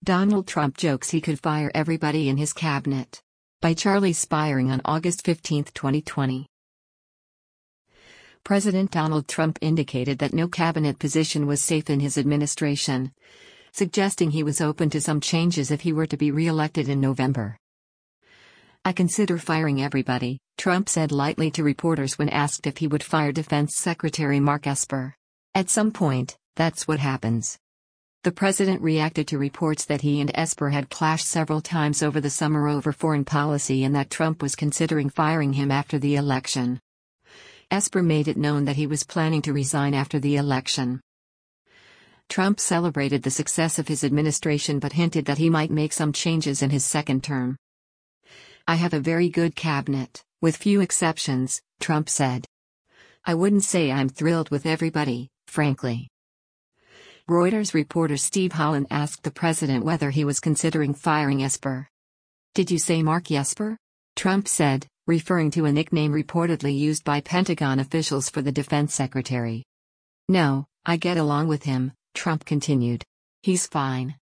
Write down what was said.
Donald Trump jokes he could fire everybody in his cabinet. By Charlie Spiering on August 15, 2020. President Donald Trump indicated that no cabinet position was safe in his administration, suggesting he was open to some changes if he were to be re-elected in November. "I consider firing everybody," Trump said lightly to reporters when asked if he would fire Defense Secretary Mark Esper. "At some point, that's what happens." The president reacted to reports that he and Esper had clashed several times over the summer over foreign policy and that Trump was considering firing him after the election. Esper made it known that he was planning to resign after the election. Trump celebrated the success of his administration but hinted that he might make some changes in his second term. "I have a very good cabinet, with few exceptions," Trump said. "I wouldn't say I'm thrilled with everybody, frankly." Reuters reporter Steve Holland asked the president whether he was considering firing Esper. "Did you say Mark Esper?" Trump said, referring to a nickname reportedly used by Pentagon officials for the defense secretary. "No, I get along with him," Trump continued. "He's fine."